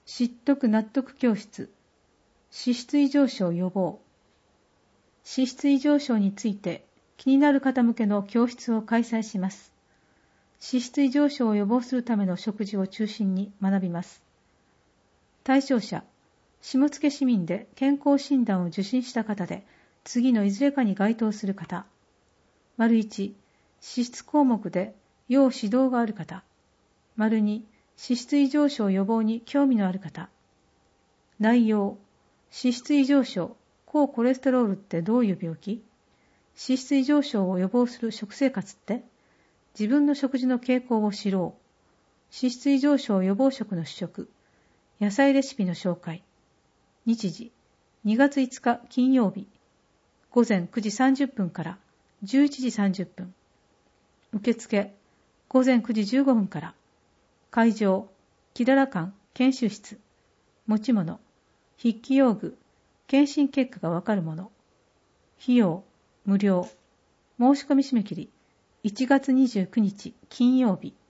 知得納得教室、脂質異常症予防。脂質異常症について気になる方向けの教室を開催します。脂質異常症を予防するための食事を中心に学びます。対象者、下野市民で健康診断を受診した方で、次のいずれかに該当する方。①、脂質項目で要指導がある方。②、脂質異常症予防に興味のある方。内容、脂質異常症、高コレステロールってどういう病気？脂質異常症を予防する食生活って？自分の食事の傾向を知ろう。脂質異常症予防食の試食。野菜レシピの紹介。日時、2月5日金曜日。午前9時30分から11時30分。受付、午前9時15分から。会場、キララ館研修室。持ち物、筆記用具、検診結果がわかるもの。費用、無料。申し込み締め切り、1月29日金曜日。